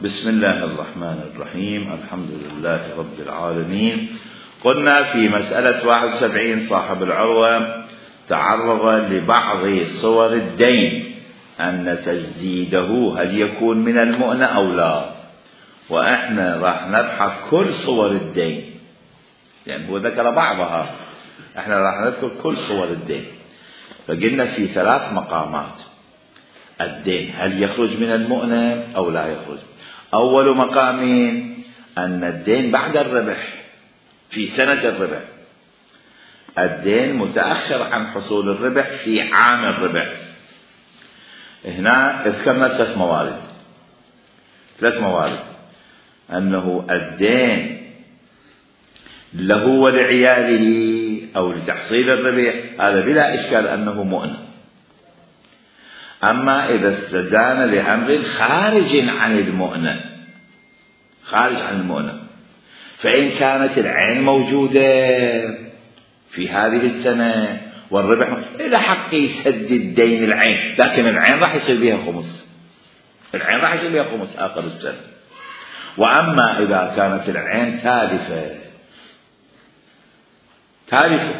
بسم الله الرحمن الرحيم. الحمد لله رب العالمين. قلنا في مسألة 71 صاحب العروة تعرض لبعض صور الدين أن تجديده هل يكون من المؤنة أو لا، وإحنا راح نبحث كل صور الدين، يعني هو ذكر بعضها، إحنا راح نذكر كل صور الدين. فقلنا في 3 مقامات الدين هل يخرج من المؤنة أو لا يخرج. أول مقام أن الدين بعد الربح في سنة الربح، الدين متأخر عن حصول الربح في عام الربح. هنا ذكرنا 3 موارد أنه الدين له ولعياله أو لتحصيل الربح، هذا بلا إشكال أنه مؤنة. أما إذا استدان لأمر خارج عن المؤنة، فإن كانت العين موجودة في هذه السنة والربح إلى حق يسدد دين العين، لكن العين راح يصير بها خمس، آخر السنة. وأما إذا كانت العين تالفة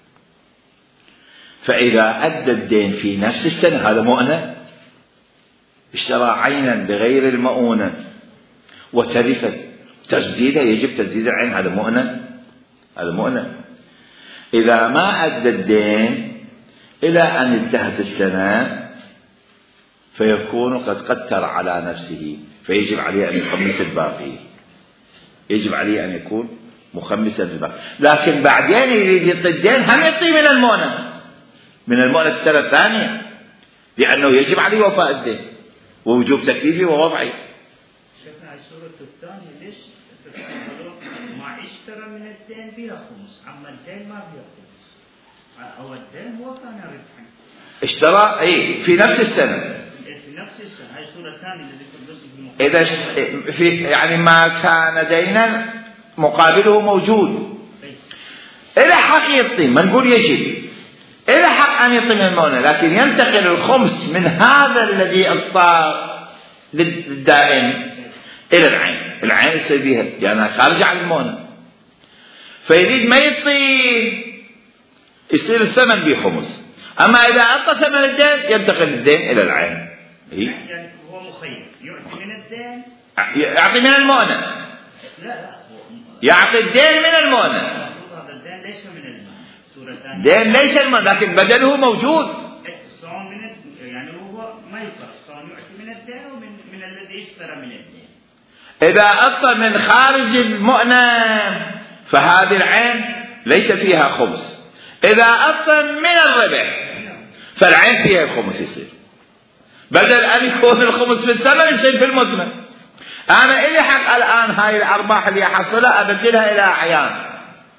فإذا أدى الدين في نفس السنة هذا مؤنة، اشترى عينا بغير المؤونة وتلفت تجديدها، يجب تجديد العين، هذا مؤنة. إذا ما أدى الدين إلى أن انتهت السنة فيكون قد قتر على نفسه، فيجب عليه أن يخمس الباقي، يجب عليه أن يكون مخمسا للباقي. لكن بعدين يريد يعطي الدين هم يعطي من المؤنة السنة الثانية، لأنه يجب عليه وفاء الدين ووجوب تكليفه ووضعه. شفنا الصورة الثانية ليش ما اشترى من الدين بها خمس، أما الدين ما بها خمس، أو الدين هو كان ربحا اشترى في نفس السنة، هاي الصورة الثانية التي إذا يعني ما كان دينا مقابله موجود إلى حق يعطي، ما نقول يجب، إلى حق أن يعطي من المؤنة، لكن ينتقل الخمس من هذا الذي صار للدائن إلى العين يصير بها لأنها خارجة عن المؤنة، فيريد ما يعطي يصير الثمن بخمس. أما إذا أعطى ثمن الدين ينتقل الدين إلى العين. يعني هو مخير يعطي من الدين، يعطي من المؤنة، يعطي الدين من المؤنة. هذا الدين ليس من المؤنة، صورة ثانية دين ليس المؤنة، لكن بدله موجود. صار من يعني هو ما يفرق، صار يعطي من الدين ومن الذي اشترى من الدين. إذا أعطى من خارج المؤنة فهذه العين ليس فيها خمس. إذا أعطى من الربح فالعين فيها الخمس يصير، بدل أن يكون الخمس في الثمن يصير في المثمن. أنا إلي حق الآن هاي الأرباح اللي أحصلها أبدلها إلى أعيان،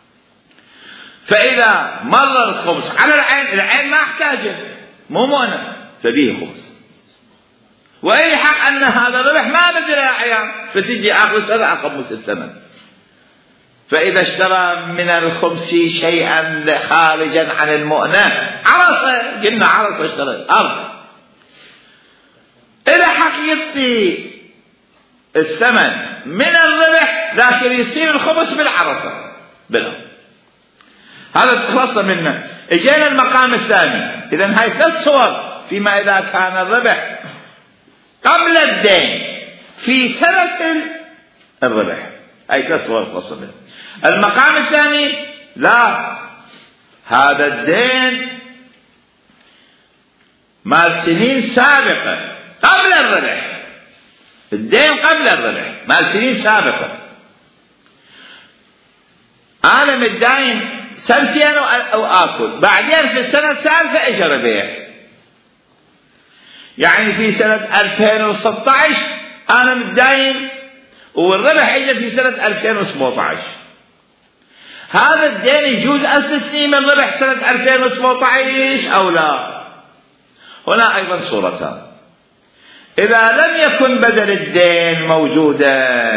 فإذا مر الخمس على العين ما أحتاجه، مو مؤنة، فبيه خمس. وإلي حق أن هذا الربح ما أبدلها أعيان، فتجي آخر السنة أخمس الثمن. فإذا اشترى من الخمس شيئا خارجا عن المؤنة، عرصة، قلنا عرصة اشترى أرض، إلى حق يبطي الثمن من الربح، لكن يصير الخمس بالعرصة بالأرض. هذا خلصنا منه. اجينا المقام الثاني. إذن هاي 3 صور فيما إذا كان الربح قبل الدين في سنة الربح، هاي 3 صور خلصنا منه. المقام الثاني لا، هذا الدين مال سنين سابقة قبل الربح، الدين قبل الربح مال سنين سابقة، أنا متداين 2 سنين أو آكل، بعدين في السنة الثالثة إجا ربيع، يعني في سنة 2016 أنا متداين والربح إجا في سنة 2017. هذا الدين يجوز أستثني من ربح سنة 2017 أو لا؟ هنا أيضا صورتان. إذا لم يكن بدل الدين موجودا،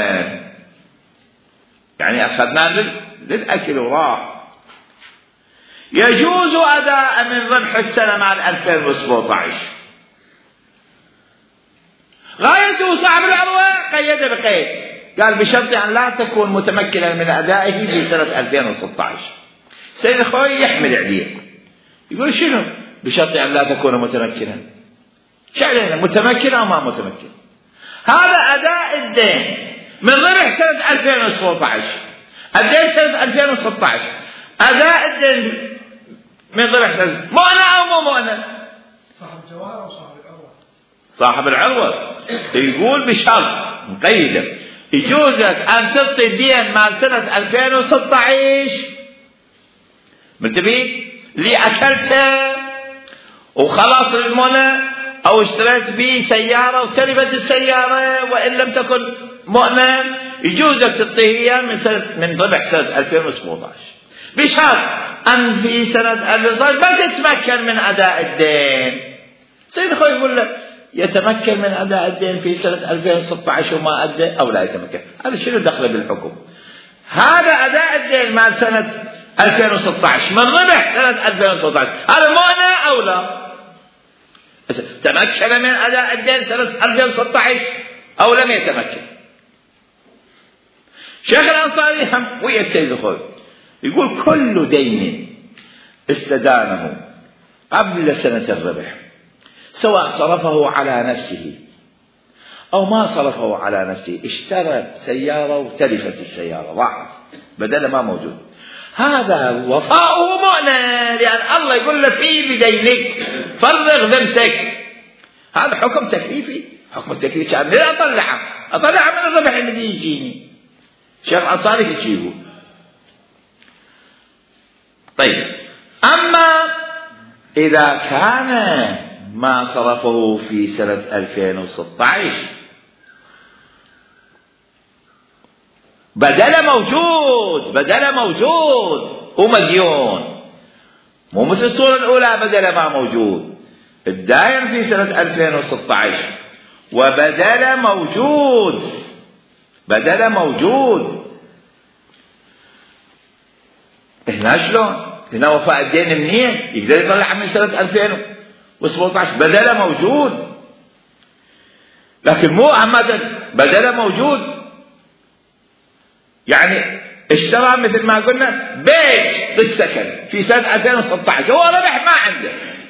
يعني أخذنا للأكل وراح، يجوز أداء من ربح السنة مع 2017. غايته صاحب العروة قيد بقيد، قال بشرط أن لا تكون متمكنا من أدائه في سنة 2016. سيد الخوي يحمل عليه يقول شنو بشرط أن لا تكون متمكنا؟ شعرنا متمكن أو ما متمكن؟ هذا أداء الدين من ربح سنة 2017. الدين سنة 2016 أداء الدين من ربح سنة مؤنة أو مو مؤنة؟ صاحب الجواهر أو صاحب العروة؟ صاحب العروة. يقول بشرط مقيدة يجوز لك أن تعطي الدين مال سنة 2016 منتبه اللي أكلته وخلاص المؤنة، أو اشتريت به سيارة وتلفت السيارة وإن لم تكن مؤنة يجوز لك تعطيه من ربح سنة 2017 بشرط أن في سنة 2016 ما تتمكن من أداء الدين. سيد خوي يقول لك يتمكن من أداء الدين في سنة 2016 وما أدى أو لا يتمكن. هذا شنو دخله بالحكم؟ هذا أداء الدين مال سنة 2016 من ربح سنة 2016 هذا مؤنة أو لا؟ تمكن من أداء الدين سنة 2016 أو لم يتمكن؟ شيخ الأنصاري هم ويا السيد الخوي يقول كل دين استدانه قبل سنة الربح سواء صرفه على نفسه أو ما صرفه على نفسه، اشترى سيارة وتلفت السيارة ضاعت بدل ما موجود، هذا وفاؤه مؤنة لأن الله يقول له في بدينك فرغ ذمتك. هذا حكم تكليفي، حكم التكليف كان لا أطلعه من الربح الذي يجيني. شيخ الأنصاري يجيبه. طيب أما إذا كان ما صرفه في سنة 2016 بدل موجود ومديون، مو مثل الصورة الأولى بدل ما موجود، الدائن في سنة 2016 وبدل موجود. هنا شلون؟ هنا وفاء الدين منين؟ يقدر يطلع من سنة 2017 بدل موجود، لكن مو عمدا بدل موجود. يعني اشترى مثل ما قلنا بيت للسكن في سنة 2016 هو ربح ما عنده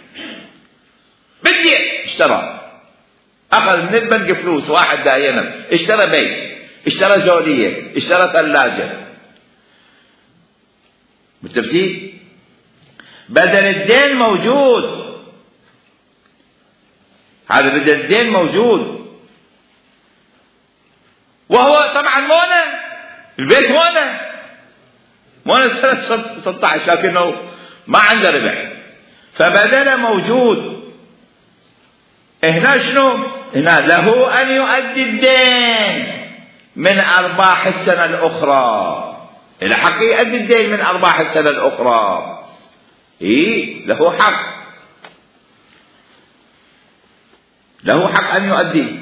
بدي اشترى، أخذ من البنك فلوس واحد داينه، اشترى بيت، اشترى زولية، اشترى ثلاجة، بالترتيب بدل الدين موجود. هذا بدل الدين موجود وهو طبعا مونة، البيت مونة سنة 16 لكنه ما عنده ربح فبدل موجود. هنا شنو؟ هنا له أن يؤدي الدين من أرباح السنة الأخرى، إلى حق يؤدي الدين من أرباح السنة الأخرى، له حق أن يؤدي.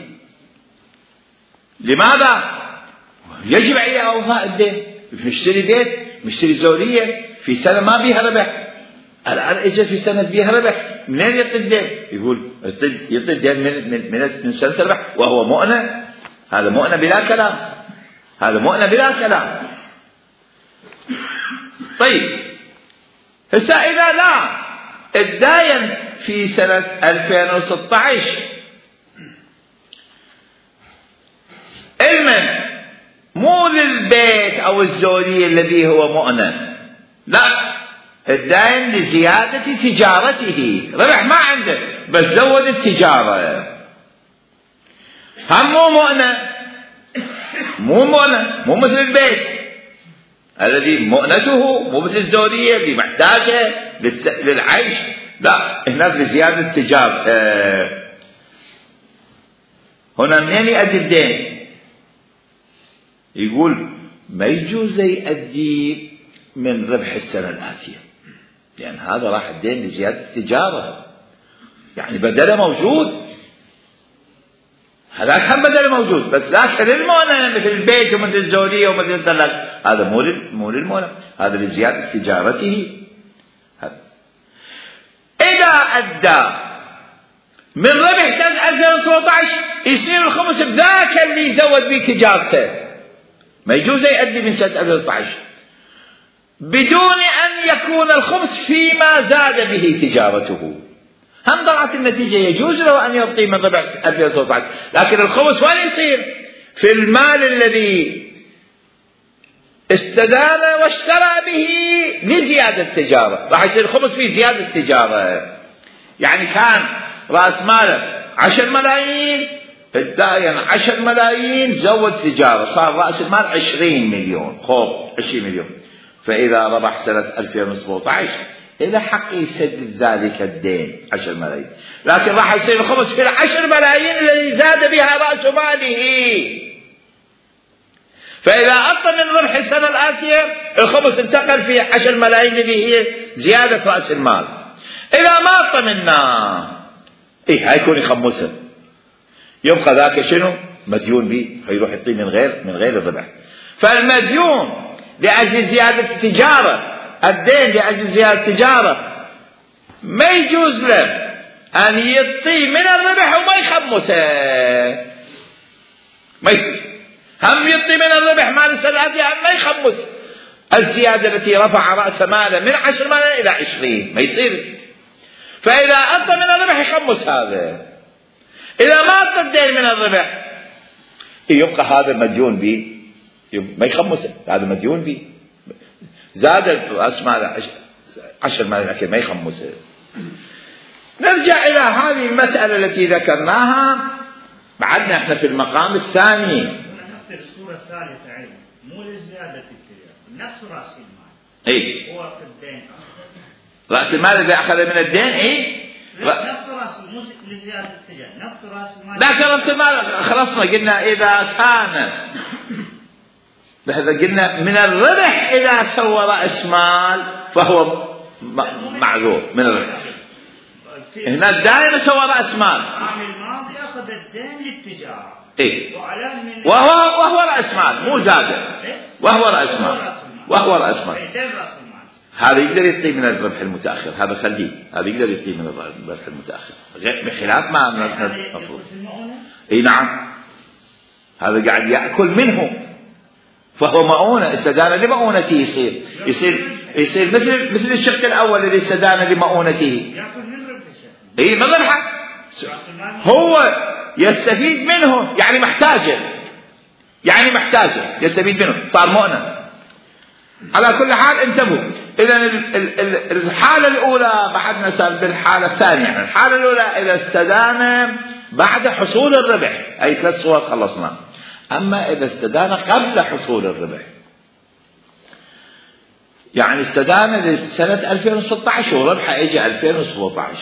لماذا؟ يجب عليه أوفاء الدين. مشتري بيت، مشتري زورية في سنة ما بيها ربح، الآن إجا في سنة بيها ربح، منين يعطي الدين؟ يقول يعطي الدين من سنة الربح وهو مؤنة. هذا مؤنة بلا كلام. طيب هسه إذا لا الداين في سنة 2016 علما مو للبيت أو الزولية الذي هو مؤنة، لا، الداين لزيادة تجارته، ربح ما عنده بس زود التجارة، هم مو مؤنة، مو مثل البيت الذي مؤنته مو مثل الزولية اللي محتاجة للعيش، لا، هناك لزيادة تجارته. هنا منين يؤدي الدين؟ يقول ما يجوز يؤدي من ربح السنة الآتية، لأن هذا راح الدين لزيادة التجارة، يعني بدل موجود، هذاك هم بدل موجود بس لكن المؤنة مثل البيت ومثل الزولية ومثل الثلاث هذا مو للمؤنة، هذا لزيادة تجارته. إذا أدى من ربح سنة 2017 يصير الخمس بذاك اللي يزود به تجارته. ما يجوز يؤدي من سنة 2012 بدون أن يكون الخمس فيما زاد به تجارته. هم ضاعت النتيجة، يجوز له أن يبقي من ربح 2013، لكن الخمس وين يصير؟ في المال الذي استدان واشترى به لزيادة التجارة، راح يصير الخمس فيه زيادة التجارة. يعني كان رأس ماله 10 ملايين، الدائن 10 ملايين، زود تجارة، صار رأس المال 20 مليون. خوف 20 مليون، فإذا ربح سنة 2017 إذا حق يسدد ذلك الدين 10 ملايين، لكن راح يصير الخمس في 10 ملايين الذي زاد بها رأس ماله. فإذا أطى من ربح السنة الآتية الخمس انتقل في 10 ملايين التي هي زيادة رأس المال. إذا ما أطى منا هيكون يخمسه، يبقى ذاك شنو؟ مديون به، فيروح يعطيه من غير الربح. فالمديون لأجل زيادة التجارة، الدين لأجل زيادة التجارة، ما يجوز له أن يعطيه من الربح وما يخمسه، ما يصير. هم يعطي من الربح مال السنة هم ما يخمس الزيادة التي رفع رأس ماله من 10 ملايين إلى 20، ما يصير. فإذا أعطى من الربح يخمس هذا. إذا ما أعطى الدين من الربح يبقى هذا مديون به، ما يخمسه، هذا مديون به، زاد رأس ماله 10 ملايين لكن ما يخمسه. نرجع إلى هذه المسألة التي ذكرناها. بعدنا احنا في المقام الثاني. نفس الصورة الثالثة عين مو للزيادة التجارة، نفس رأس المال. هو في الدين. رأس المال إذا أخذ من الدين نفس رأس مو لزيادة التجارة، نفس رأس المال. لكن رأس المال خلصنا قلنا إذا كان قلنا من الربح، إذا سوى رأس مال فهو معذور من الربح. هنا الدائن سوى رأس مال. العام الماضي أخذ الدين للتجارة. وهو رأس مال مو زادة. وهو رأس مال. هذا يقدر يعطي من الربح المتأخر، هذا خليه، هذا يقدر يعطي من الربح المتأخر بخلاف ما المفروض. نعم، هذا قاعد يأكل منه فهو مؤونة، استدان لمؤونته. يصير مثل الشق الأول الذي استدان لمؤونته. من ربحه هو يستفيد منه، يعني محتاجه يستفيد منه، صار مؤنة. على كل حال انتبهوا. إذا الحالة الأولى بعدنا صار بالحالة الثانية. يعني الحالة الأولى إذا استدان بعد حصول الربح، أي 3 صور خلصنا. أما إذا استدان قبل حصول الربح، يعني استدان لسنة 2016 وربحه يجي 2017،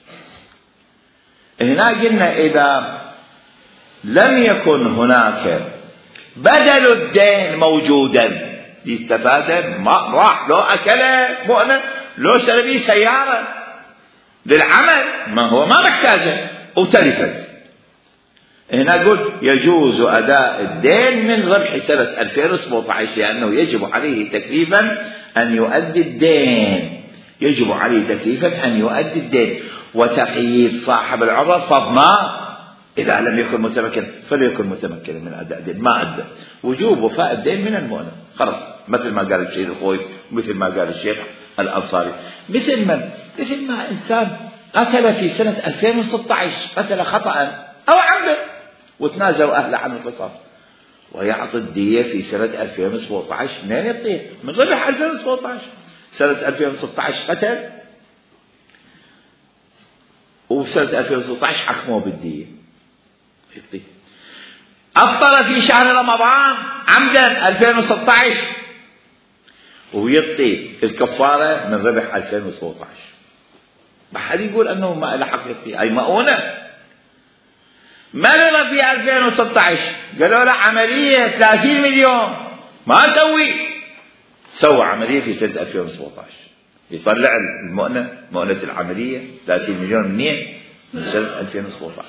هنا قلنا إذا لم يكن هناك بدل الدين موجودا يستفاد، ما راح لو أكله مؤنة، لو شرى به سيارة للعمل ما هو ما محتاجه وتلفت. هنا قل يجوز أداء الدين من ربح سنة 2017 لأنه يجب عليه تكليفا أن يؤدي الدين، يجب عليه تكليفا أن يؤدي الدين. وتقييد صاحب العرض فضنا إذا لم يكن متمكن فليكن متمكنا من أداء الدين، ما أدى. وجوب وفاء الدين من المؤنة خلاص، مثل ما قال الشيخ الخوي ومثل ما قال الشيخ الأنصاري. مثل ما إنسان قتل في سنة 2016 قتل خطأ أو عمدا وتنازلوا أهله عن القصاص، ويعطي الدية في سنة 2017. منين يعطيه؟ من ربح 2017. سنة 2016 قتل، وسنة 2016 حكموه بالدية. يعطيه. أفطر في شهر رمضان عمدا 2016 ويعطي الكفارة من ربح 2017. ما حد يقول أنه ما له حق يعطيه، أي مؤونة. مرض في 2016 قالوا له عملية 30 مليون، ما سوى عملية في سنة 2017. يطلع مؤنة العملية 30 مليون منين؟ من سنة 2017.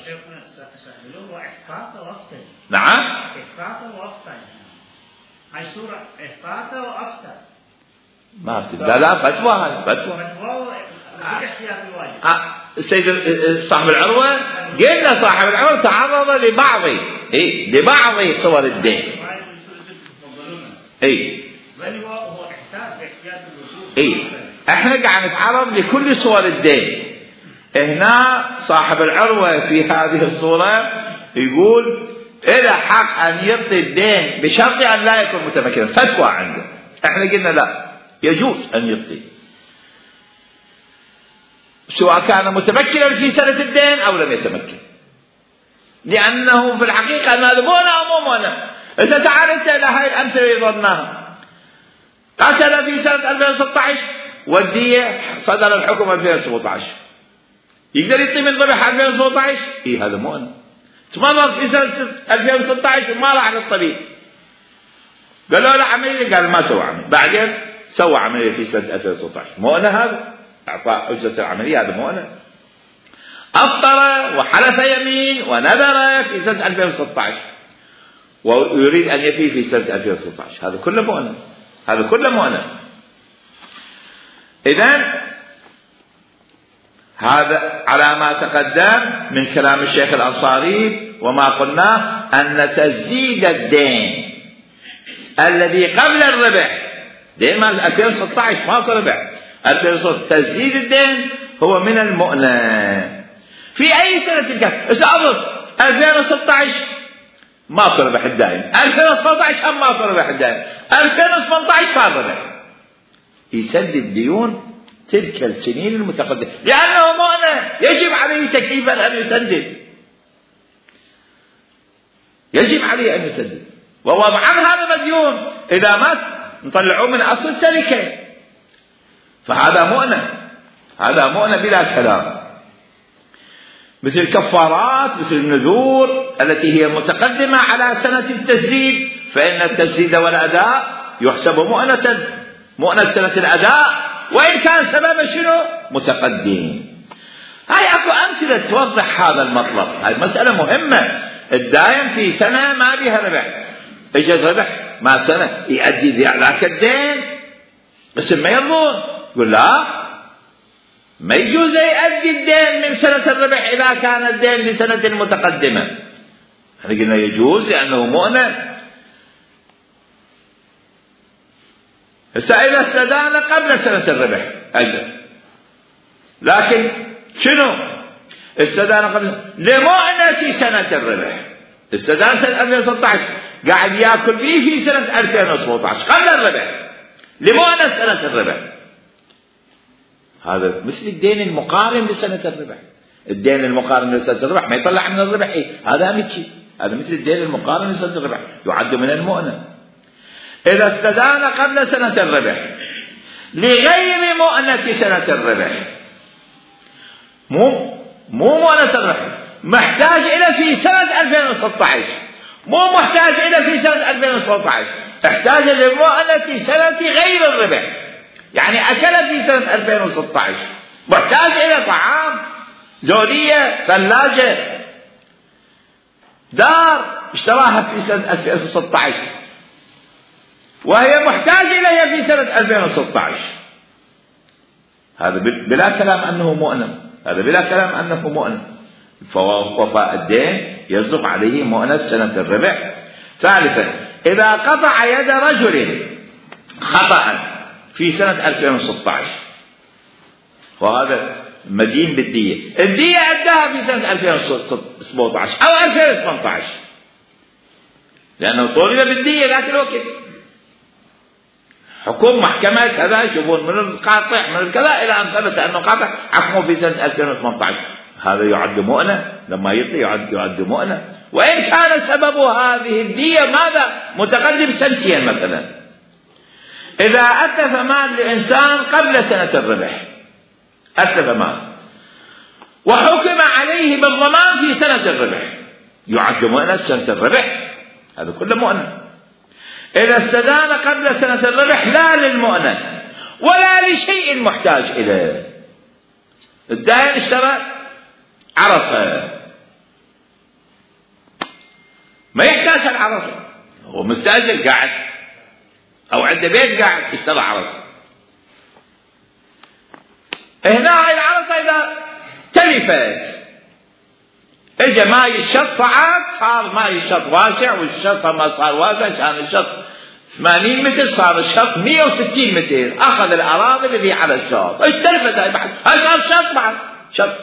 نعم، إحفاظ وأفطر. هاي سورة إحفاظ وأفطر. ما في لا فتوى، هاي فتوى. السيد صاحب العروة، قلنا صاحب العروة تعرض لبعض صور الدين. هو احتاج احنا قاعد نتعرض لكل صور الدين. هنا صاحب العروة في هذه الصورة يقول إلى حق أن يعطي الدين بشرط أن لا يكون متمكنا. فتوى عنده. احنا قلنا لا، يجوز أن يعطي سواء كان متمكنا في سنة الدين أو لم يتمكن، لأنه في الحقيقة ما مؤنة أو مو مؤنة. إذا تعالت إلى هاي الأمثلة اللي ضمناها، قتل في سنة 2016 والدية صدر الحكم 2017، يقدر يعطي من ضبح 2017؟ هذا مؤنة. تمرض في سنة 2016 وما راح للطبيب، قالوا له عملية، قال ما سوى عملية، بعدين سوى عملية في سنة 2016. مؤنة هذا، إعطاء أجرة العملية، هذا مؤنة. أفطر وحلف يمين ونذر في سنة 2016 ويريد أن يفي في سنة 2016، هذا كله مؤنة، هذا كله مؤنة. إذن هذا على ما تقدم من كلام الشيخ الأنصاري. وما قلناه أن تسديد الدين الذي قبل الربح، دين مال 2016 ماكو ربح، 2016 تسديد الدين هو من المؤنة. في أي سنة كان استعرض 2016 ماكو ربح الدائم، 2017 هم ماكو ربح الدائم، 2018 صار ربح، يسدد ديون تلك السنين المتقدمة، لأنه مؤنة يجب عليه تكليفا أن يسدد، يجب عليه أن يسدد. ووضعا هذا مديون إذا مات نطلعوه من أصل التركة، فهذا مؤنة، هذا مؤنة بلا كلام. مثل الكفارات، مثل النذور التي هي متقدمة على سنة التسديد، فإن التسديد والأداء يحسب مؤنة سنة الأداء وإن كان سبب شنو متقدم. هاي أكو أمثلة توضح هذا المطلب. هاي مسألة مهمة. الدائم في سنة ما بيها ربح، اجت ربح ما سنة يؤدي ذاك الدين، بس ما يظن يقول لا، ما يجوز يؤدي الدين من سنة الربح إذا كان الدين لسنة متقدمة. احنا قلنا يجوز لأنه مؤنة. إذا استدان قبل سنة الربح أجل، لكن شنو استدان قبل لمؤنة سنة الربح، استدان سنة 2016 قاعد يأكل فيه في سنة 2017 قبل الربح لمؤنة سنة الربح. هذا مثل الدين المقارن لسنة الربح. الدين المقارن لسنة الربح ما يطلع من الربح، هذا مكي، هذا مثل الدين المقارن لسنة الربح يعد من المؤنة. إذا استدان قبل سنة الربح لغير مؤنة سنة الربح، مو مؤنة الربح، محتاج إلى في سنة 2016، مو محتاج إلى في سنة 2017، احتاج لمؤنة سنة غير الربح، يعني أكل في سنة 2016، محتاج إلى طعام، زولية، ثلاجة، دار اشتراها في سنة 2016 وهي محتاج إليها في سنة 2016. هذا بلا كلام أنه مؤنة، هذا بلا كلام أنه مؤنة. فوفاء الدين يصدق عليه مؤنة سنة الربح. ثالثا، إذا قطع يد رجل خطأ في سنة 2016 وهذا مدين بالدية، الدية أداها في سنة 2017 أو 2018 لأنه طولب بالدية ذاك الوقت، حكم محكمة كذا يشوفون من القاطع من الكذا إلى أن ثبت أنه قاطع حكمه في سنة 2018، هذا يعد مؤنة. لما يطلع يعد مؤنة، وإن كان سبب هذه الدية ماذا متقدم سنتين مثلا. إذا أتلف مال لإنسان قبل سنة الربح، أتلف مال وحكم عليه بالضمان في سنة الربح، يعد مؤنة سنة الربح، هذا كله مؤنة. إذا استدان قبل سنة الربح لا للمؤنة ولا لشيء محتاج إليه. الدائن اشترى عرصة ما يحتاج العرصة، هو مستأجر قاعد أو عنده بيت قاعد اشترى عرصة. هنا العرصة إذا تلفت، اجى ماي الشط صعد، صار ماي الشط واسع، والشط ما صار واسع، كان الشط 80 متر صار الشط 160 متر، اخذ الاراضي اللي على الشط، اختلفت هاي بعد، هاي صار شط بعد شط،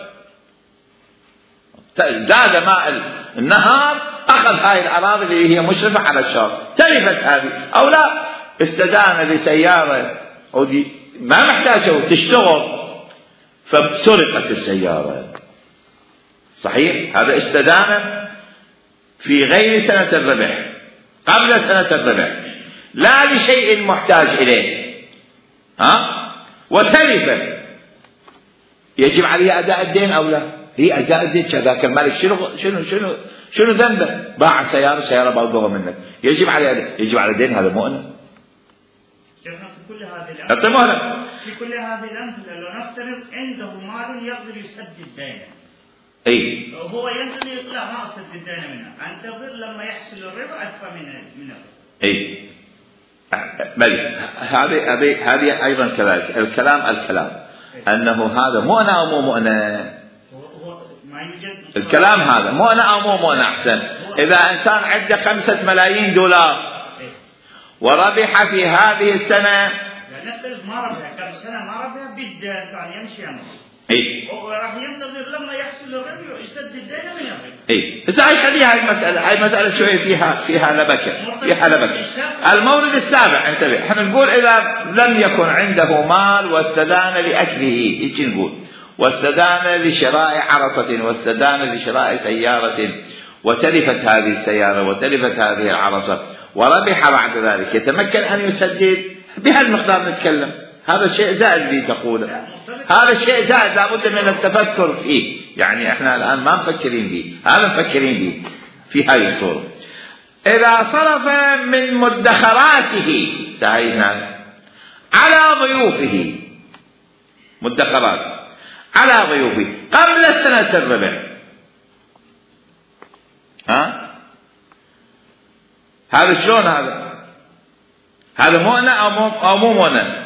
زاد ماء النهر اخذ هاي الاراضي اللي هي مشرفه على الشط، تلفت هذه او لا، استدان بسياره ودي ما محتاجه تشتغل فسرقت السياره، صحيح؟ هذا استدان في غير سنة الربح، قبل سنة الربح، لا لشيء محتاج إليه، وتلفت، يجب عليه أداء الدين أو لا؟ هي أداء الدين، كذاك الملك شنو ذنبه؟ باع سيارة باقوها منك، يجب عليه أداء، يجب على الدين، هذا مؤنة. في كل هذه الأمثلة لو نفترض عنده مال يقدر يسدد دينه، هو ينتظر، لا ما أسدد الدين منها، أنتظر لما يحصل الربا أدفع منه. بل هذه أيضا كذلك الكلام أنه هذا مؤنة أو مو مؤنة؟ الكلام هذا مؤنة أو مو مؤنة؟ أحسن، إذا إنسان عنده 5 ملايين دولار وربح في هذه السنة، نفترض ما ربح، كم سنة ما ربح بالدين كان يمشي هو راح ينتظر لما يحصل الربح يسدد الدين من الربح. إذا خليها هاي مسألة شوية فيها لبكة. المورد السابع، انتبه، احنا نقول إذا لم يكن عنده مال واستدان لأكله، ايش نقول؟ واستدان لشراء عرصة، واستدان لشراء سيارة، وتلفت هذه السيارة وتلفت هذه العرصة، وربح بعد ذلك، يتمكن أن يسدد بهالمقدار. نتكلم هذا الشيء زائد اللي تقوله، هذا الشيء زائد لابد من التفكر فيه، يعني احنا الآن ما مفكرين به، هذا مفكرين به في هذه الصورة. إذا صرف من مدخراته، سهينا، على ضيوفه، مدخرات على ضيوفه قبل سنة الربح، هذا شلون؟ هذا مؤنة أو مو مؤنة؟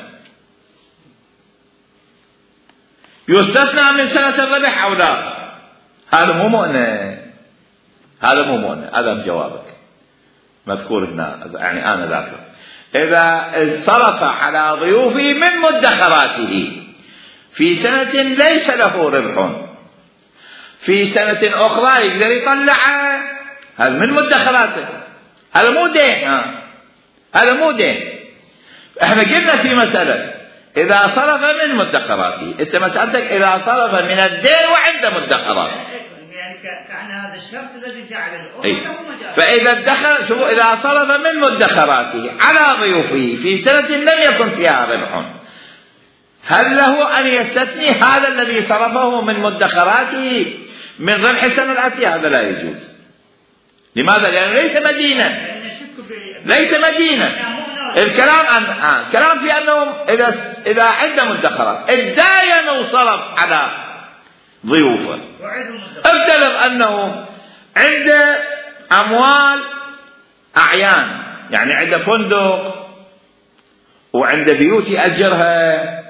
يستثنى من سنة الربح أو لا؟ هذا مو مؤنة، هذا جوابك مذكور هنا، يعني أنا ذاكر. إذا صرف على ضيوفه من مدخراته في سنة ليس له ربح، في سنة أخرى يقدر يطلعها، هذا من مدخراته، هذا مو دين. احنا قلنا في مسألة إذا صرف من مدخراته، انت مسألتك إذا صرف من الدين وعنده مدخرات، يعني كان هذا الشرط الذي جعل الأخرى. فإذا ادخر، شوفوا، إذا صرف من مدخراته على ضيوفه في سنة لم يكن فيها ربح، هل له أن يستثني هذا الذي صرفه من مدخراته من ربح السنة الآتية؟ هذا لا يجوز. لماذا؟ لأنه ليس مدينة. الكلام في أنه إذا عنده مدخرات ادعى وصرف على ضيوفه، افترض أنه عنده أموال أعيان، يعني عنده فندق وعنده بيوت يأجرها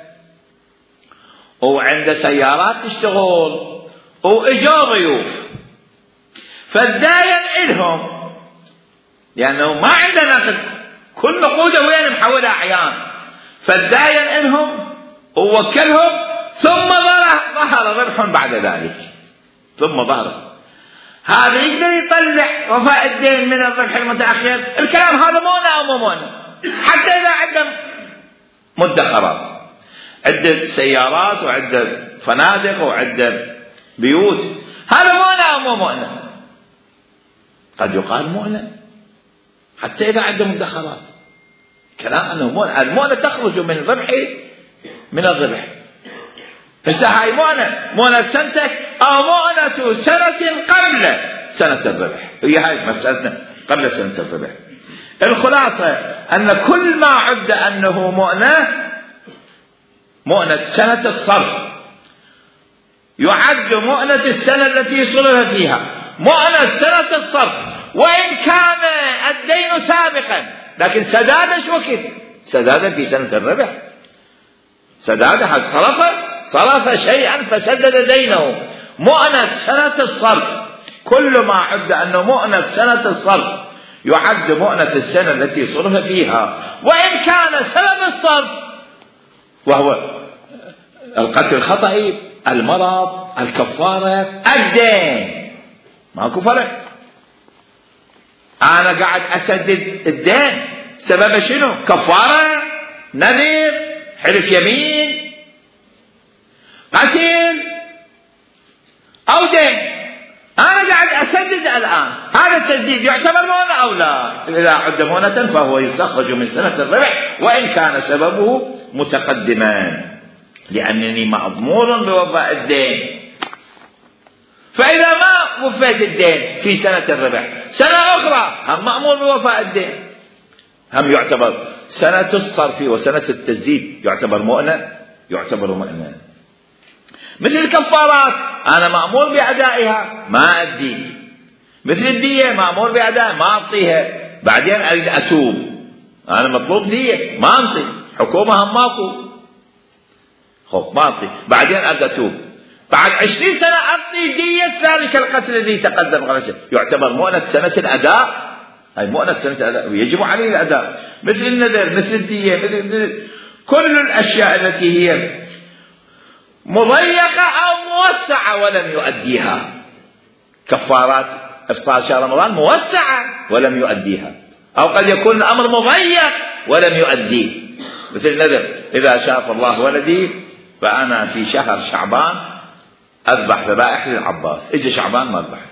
وعنده سيارات تشتغل وإجا ضيوف، فالداين إلهم، لأنه ما عنده نقد، كل نقوده وين محولها أعيان، فالداين إلهم ووكلهم، ثم ظهر ربح بعد ذلك، هذا يقدر يطلع وفاء الدين من الربح المتأخر. الكلام هذا مؤنة أو مو مؤنة؟ حتى إذا عنده مدخرات، عنده سيارات وعنده فنادق وعنده بيوت، هذا مؤنة أو مو مؤنة؟ قد يقال مؤنة حتى إذا عنده مدخرات. كلام أنه مؤنة، المؤنة تخرج من الربح. هسه هاي مؤنة سنتك أو مؤنة سنة قبل سنة الربح، هي هاي مسألتنا قبل سنة الربح. الخلاصة أن كل ما عد أنه مؤنة سنة الصرف يعد مؤنة السنة التي صرف فيها، مؤنة سنة الصرف، وإن كان الدين سابقا، لكن سداد شو وقت؟ سداد في سنة الربح، سداد هذا صرف شيئا فسدد دينه. مؤنة سنة الصرف كل ما عد أنه مؤنة سنة الصرف يعد مؤنة السنة التي صرف فيها، وإن كان سبب الصرف وهو القتل الخطأي، المرض، الكفارة، الدين، ماكو فرق. أنا قاعد أسدد الدين سبب شنو؟ كفارة، نذر، حلف يمين، قتل أو دين. أنا قاعد أسدد الآن، هذا التسديد يعتبر مؤنة أو لا؟ إذا عد مؤنة فهو يستخرج من سنة الربح وإن كان سببه متقدما، لأنني مأمور بوفاء الدين. فإذا ما وفيت الدين في سنة الربح، سنة أخرى هم مأمور بوفاء الدين، هم يعتبر سنة الصرف وسنة التسديد يعتبر مؤنة. مثل الكفارات أنا مأمور بأدائها ما أدي، مثل الدية مأمور بأدائها ما أعطيها، بعدين أريد أتوب، أنا مطلوب دية ما أعطي، حكومة هم ماكو، خب ما أعطي، بعدين أريد أتوب، بعد 20 سنة أعطي دية ذلك القتل الذي تقدم غلطه، يعتبر مؤنة سنة الأداء، أي مؤنة سنة الأداء ويجب عليه الأداء، مثل النذر، مثل الدية، مثل كل الأشياء التي هي مضيقة أو موسعة ولم يؤديها. كفارات إفطار شهر رمضان موسعة ولم يؤديها، أو قد يكون الأمر مضيق ولم يؤديه، مثل النذر إذا شاف الله ولدي فأنا في شهر شعبان أذبح ذبائح للعباس، إجا شعبان ما أذبح،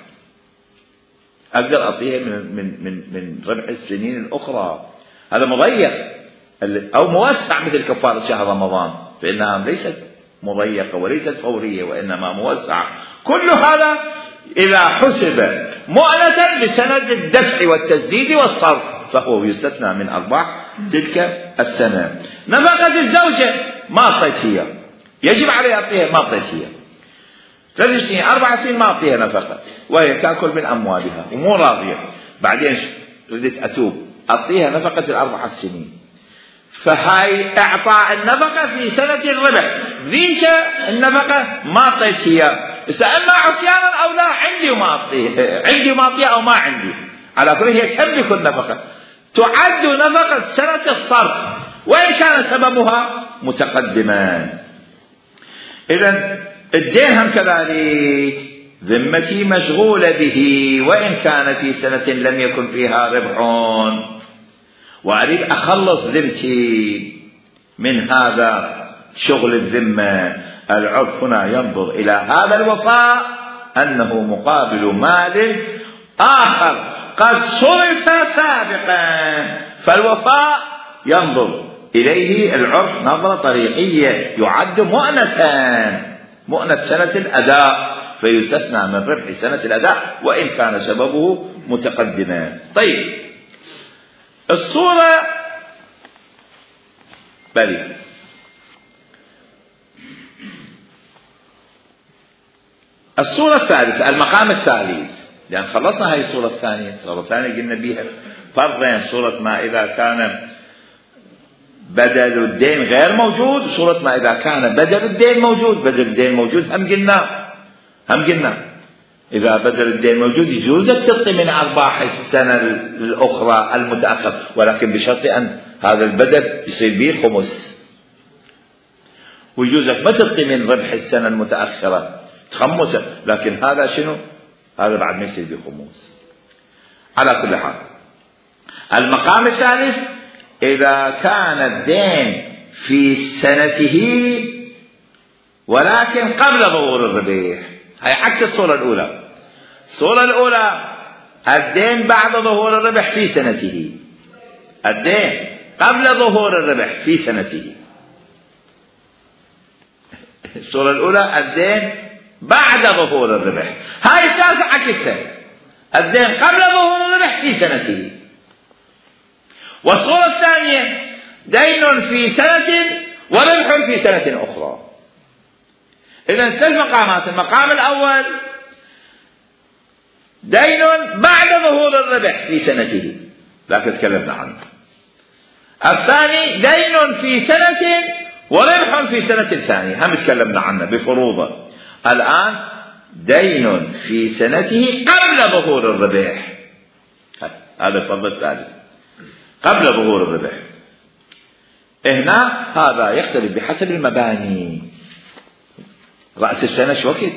أقدر أعطيها من ربح السنين الأخرى. هذا مضيق أو موسع مثل كفارة شهر رمضان، فإنها ليست مضيقة وليست فورية وإنما موسعة. كل هذا إذا حسب مؤنة بسند الدفع والتسديد والصرف فهو يستثنى من أرباح تلك السنة. نفقة الزوجة ما أعطيتها، يجب عليه أعطيها، ما أعطيتها 3 سنين 4 سنين ما أعطيها نفقة، وهي تأكل من أموالها ومو راضية، بعدين ردت أتوب أعطيها نفقة 4 سنين، فهاي إعطاء النفقة في سنة الربح، ذيك النفقة ما أعطيتها، إما عصيانا أو لا، عندي وما أعطيها، عندي وما أعطيها أو ما عندي، على كل هي تملك النفقة، تعد نفقة سنة الصرف وإن كان سببها متقدما. إذن الدين هم كذلك، ذمتي مشغولة به وإن كان في سنة لم يكن فيها ربح، وأريد أخلص ذمتي من هذا شغل الذمة. العرف هنا ينظر إلى هذا الوفاء أنه مقابل مال آخر قد صرف سابقا، فالوفاء ينظر إليه العرف نظرة طريقية، يعد مؤنة سنة الأداء، فيستثنى من ربح سنة الأداء وإن كان سببه متقدما. طيب الصورة الصورة الثالثة، المقام الثالث، لأن خلصنا هاي الصورة الثانية. الصورة الثانية قلنا بها فرقين، صورة ما إذا كان بدل الدين غير موجود، صورة ما إذا كان بدل الدين موجود. بدل الدين موجود هم قلنا إذا بدل الدين موجود يجوز التعطي من أرباح السنة الأخرى المتأخر، ولكن بشرط أن هذا البدل يصير به خمس، ويجوزك ما تعطي من ربح السنة المتأخرة تخمسه، لكن هذا شنو؟ هذا بعد ما يصير به خمس. على كل حال المقام الثالث إذا كان الدين في سنته ولكن قبل ظهور الربح، هي عكس الصورة الأولى. الصورة الأولى الدين بعد ظهور الربح في سنته، الدين قبل ظهور الربح في سنته. الصورة الأولى الدين بعد ظهور الربح، هاي الثالثة عكسها، الدين قبل ظهور الربح في سنته. والصورة الثانية دين في سنة وربح في سنة أخرى. إذن 3 مقامات. المقام الأول دين بعد ظهور الربح في سنته، لكن تكلمنا عنه. الثاني دين في سنة وربح في سنة ثانية، هم تكلمنا عنه بفروضه. الآن دين في سنته قبل ظهور الربح، هذا الفرض الثالث قبل ظهور الربح. هنا هذا يختلف بحسب المباني. رأس السنة شو وقت؟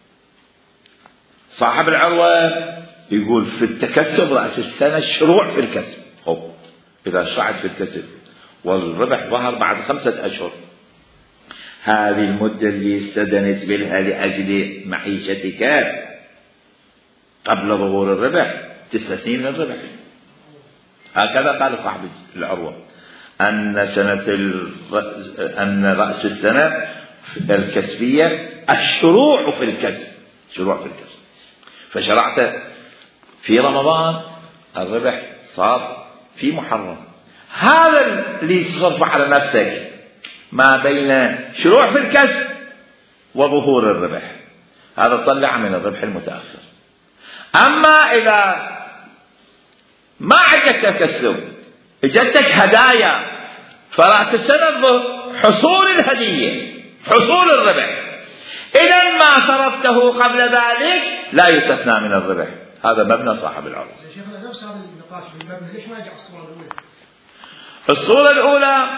صاحب العروة يقول في التكسب رأس السنة الشروع في الكسب. إذا شرعت في الكسب والربح ظهر بعد 5 أشهر، هذه المدة اللي استدنت بها لأجل معيشتك قبل ظهور الربح تستثني من الربح. هكذا قال صاحب العروة أن رأس السنة الكسبية الشروع في الكسب، شروع في الكسب. فشرعت في رمضان الربح صار في محرم، هذا اللي تصرف على نفسك ما بين شروع في الكسب وظهور الربح، هذا طلع من الربح المتأخر. أما إذا ما عندك تكسب اجتك هدايا، فرأس السنة حصول الهدية حصول الربح، إذا ما صرفته قبل ذلك لا يستثنى من الربح. هذا مبنى صاحب العروض. شيخنا نفس هذا النقاش في المبنى، ليش ما يجي الصورة الأولى؟ الصورة الأولى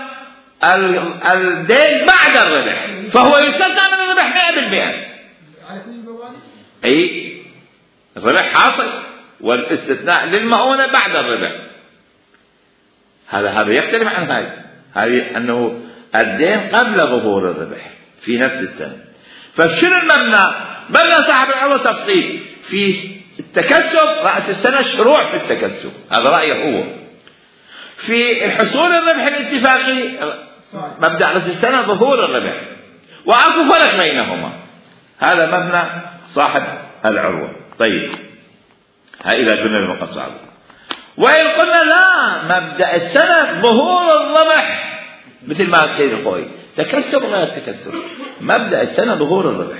الدين بعد الربح، فهو يستثنى من الربح 100%. على كل الموانئ؟ أي الربح حاصل والاستثناء للمؤونة بعد الربح. هذا يختلف عن هذه أنه الدين قبل ظهور الربح في نفس السنة. فشنو المبنى؟ مبنى صاحب العروض تفصيل في التكسب رأس السنة شروع في التكسب، هذا رأيه هو. في الحصول الربح الاتفاقي مبدأ رأس السنة ظهور الربح، وأكو فرق بينهما، هذا مبنى صاحب العروة. طيب إذا كنا بمقصد، وإن قلنا لا مبدأ السنة ظهور الربح مثل ما السيد الخوي تكسب غير تكسب، مبدأ السنة ظهور الربح.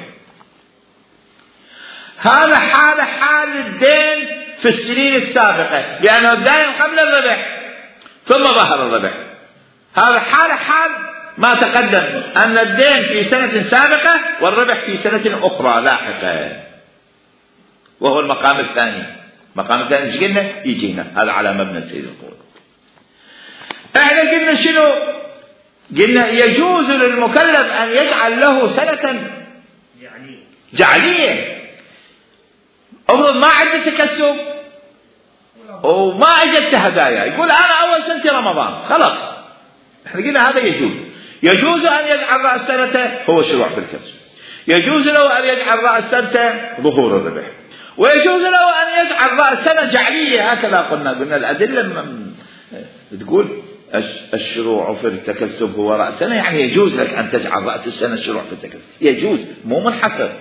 هذا حال الدين في السنين السابقة، لأنه الدين قبل الربح ثم ظهر الربح. هذا حال ما تقدم أن الدين في سنة سابقة والربح في سنة أخرى لاحقة، وهو المقام الثاني. مقام الثاني ايش قلنا؟ يجينا هذا على مبنى السيد القول. احنا قلنا شنو؟ قلنا يجوز للمكلف أن يجعل له سنة جعلية. أفرض ما عنده تكسب وما أجت هدايا، يقول أنا أول سنة رمضان خلاص، احنا قلنا هذا يجوز أن يجعل رأس سنة هو شروع في الكسب، يجوز له أن يجعل رأس سنة ظهور الربح، ويجوز له أن يجعل رأس سنة جعلية. هكذا قلنا الأدلة تقول الشروع في التكسب هو رأس سنة، يعني يجوز لك أن تجعل رأس السنة الشروع في التكسب، يجوز مو منحصر.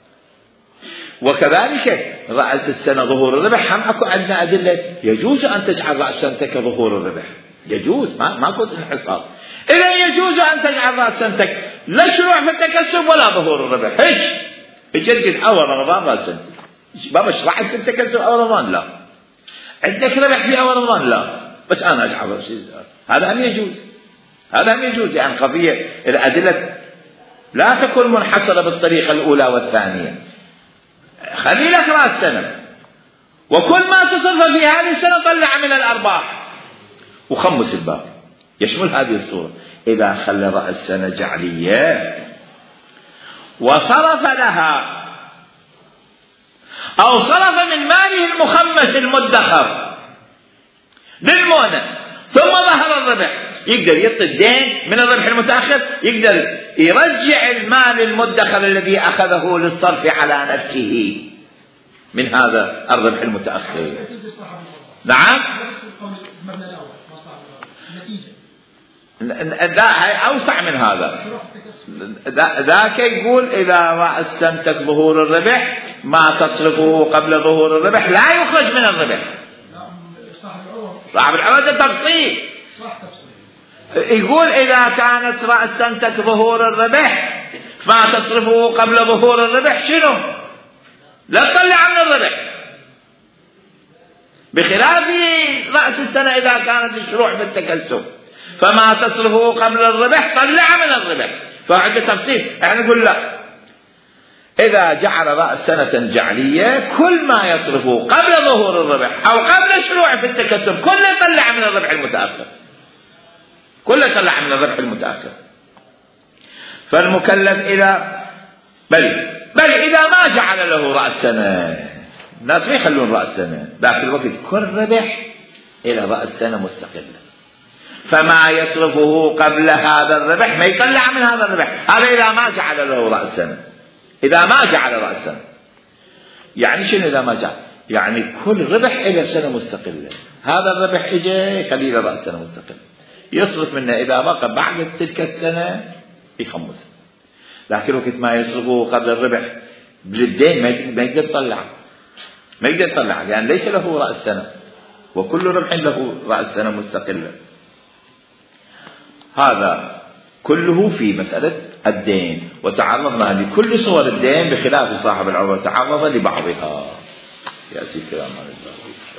وكذلك رأس السنة ظهور الربح هم أكو عندنا أدلة يجوز أن تجعل رأس سنتك ظهور الربح، يجوز ما كنت انحصار. إذا يجوز أن تجعل رأس سنتك لا شروع في التكسب ولا ظهور الربح. هيك أول رمضان رأس سنتك بابا شرعت في التكسب أول رمضان لا، عندك ربح في أول رمضان لا، بس أنا أجعل رأس. هذا هم يجوز، يعني قضية الأدلة لا تكون منحصرة بالطريقة الأولى والثانية. خلي لك رأس سنة، وكل ما تصرف في هذه السنة طلع من الأرباح وخمس الباب. يشمل هذه الصورة إذا خلى رأس سنة جعلية وصرف لها أو صرف من ماله المخمس المدخر للمؤنة ثم ظهر الربح، يقدر يعطي الدين من الربح المتأخر، يقدر يرجع المال المدخر الذي أخذه للصرف على نفسه من هذا الربح المتأخر. نعم أوسع من هذا. ذاك يقول إذا رأس سنتك ظهور الربح ما تصرفه قبل ظهور الربح لا يخرج من الربح. صاحب العروض تفصيل يقول إذا كانت رأس سنتك ظهور الربح ما تصرفه قبل ظهور الربح شنو؟ لا تطلع من الربح، بخلاف رأس السنة إذا كانت الشروع بالتكسب. فما تصرفه قبل الربح طلع من الربح. فعنده تفصيل. احنا نقول لا، إذا جعل رأس سنة جعلية كل ما يصرفه قبل ظهور الربح أو قبل الشروع في التكسب كله يطلع من الربح المتأخر، كله يطلع من الربح المتأخر. فالمكلف إذا بل إذا ما جعل له رأس سنة، الناس ما يخلون رأس سنة، ذاك الوقت كل ربح إلى رأس سنة مستقلة، فما يصرفه قبل هذا الربح ما يطلع من هذا الربح. هذا إذا ما جعل له رأس سنة. إذا ما جعل رأس سنة يعني شنو؟ إذا ما جعل يعني كل ربح إلى سنة مستقلة، هذا الربح إجا يخلي له رأس سنة مستقلة، يصرف منه إذا بقى بعد تلك السنة يخمس. لكن وقت ما يصرفه قبل الربح بالدين ما يقدر يطلع، ما يقدر يطلع، لأن يعني ليس له رأس سنة، وكل ربح له رأس سنة مستقلة. هذا كله في مسألة الدين، وتعرضنا لكل صور الدين بخلاف صاحب العروة تعرض لبعضها. يأتي كلام عن الله.